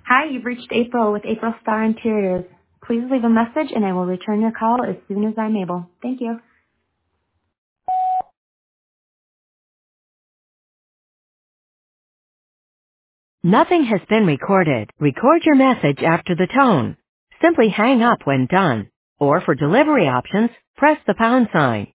Hi, you've reached April with April Star Interiors. Please leave a message and I will return your call as soon as I'm able. Thank you. Nothing has been recorded. Record your message after the tone. Simply hang up when done. Or for delivery options, press the pound sign.